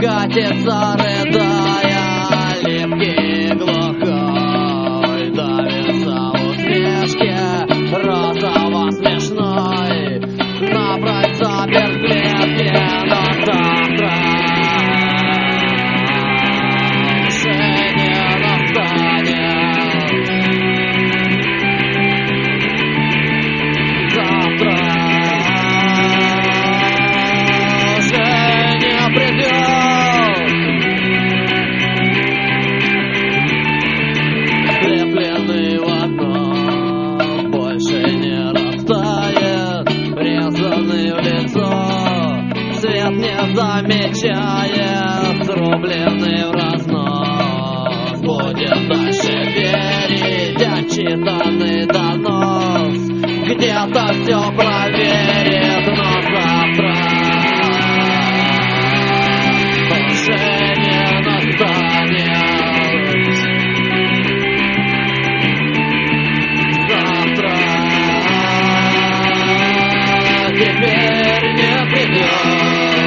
катится, рыдая, липкий и глухой, давится в усмешке розово-смешной, набрать запер клетки, но завтра уже не настанет. Завтра уже не придет. Слепленный в одно больше не растает, врезанный в лицо свет не замечает, срубленный в разнос. Будет дальше верить отчитанный донос, где-то все проверит, но завтра уже не настанет. Завтра теперь не придет.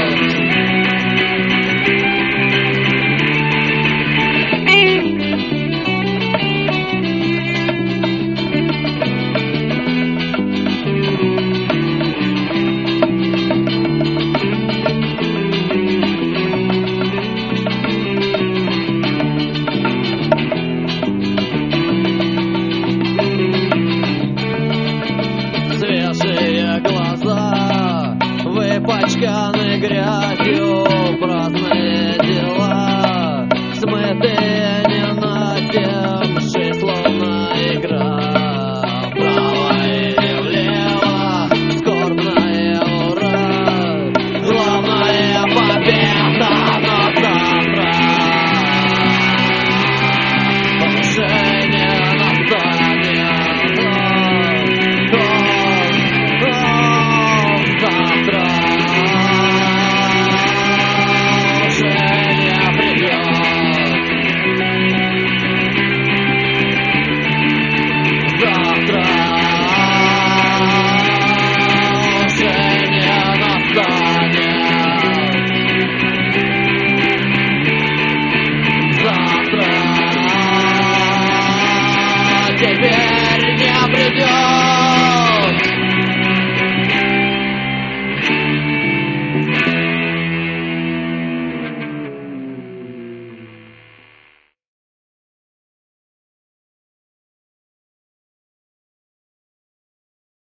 Свежие глаза выпачканы грязью, праздные дела смытые ненастьем, жизнь словно игра. Вправо или влево скорбное ура, главное победа, но завтра уже не настанет. Завтра уже не придет. Завтра уже не настанет. Завтра теперь не придет.